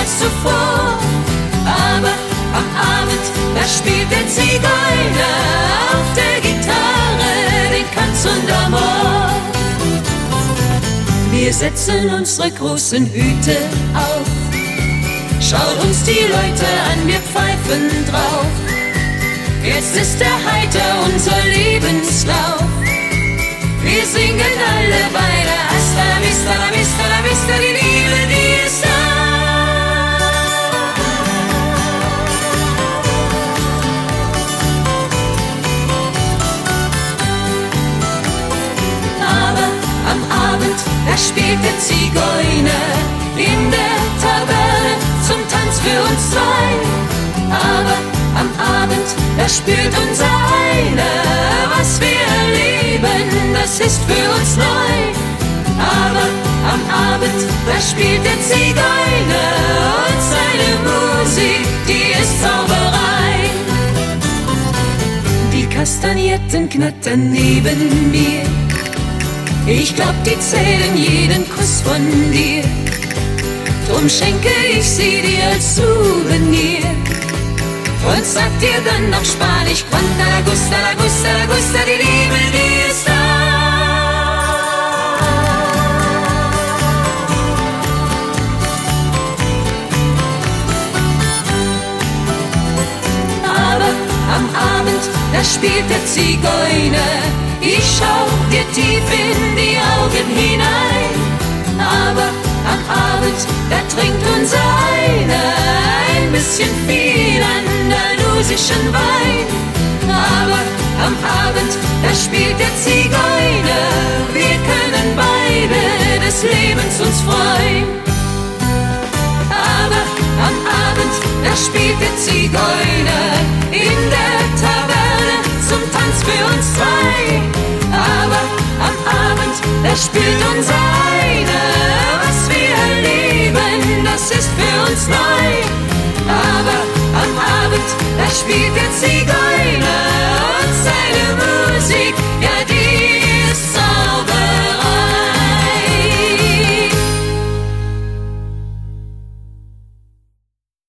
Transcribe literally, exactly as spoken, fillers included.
als zuvor. Aber am Abend, da spielt der Zigeuner auf der Gitarre den Canzone d'Amor. Wir setzen unsere großen Hüte auf, schaut uns die Leute an, wir pfeifen drauf. Jetzt ist er heiter, unser Lebenslauf. Wir singen alle weiter, hasta la vista, la vista, la vista, die Liebe, die ist da. Aber am Abend, da spielt der Zigeuner in der Taverne zum Tanz für uns zwei. Aber am Abend, da spürt unser einer, was wir erleben, das ist für uns neu. Aber am Abend, da spielt der Zigeuner und seine Musik, die ist Zauberei. Die Kastagnetten knattern neben mir, ich glaub, die zählen jeden Kuss von dir. Drum schenke ich sie dir als Souvenir und sag dir dann noch Spanisch, Quanta la gusta, la gusta, la gusta, die Liebe, die ist da. Aber am Abend, da spielt der Zigeuner, ich schau dir tief in die Augen hinein. Aber am Abend, da trinkt unser einer ein bisschen viel andalusischen Wein. Aber am Abend, da spielt der Zigeuner, wir können beide des Lebens uns freuen. Aber am Abend, da spielt der Zigeuner in der Taverne zum Tanz für uns zwei. Aber am Abend, da spielt unser einer, was wir erleben, das ist für uns neu. Aber am Abend, da spielt der Zigeuner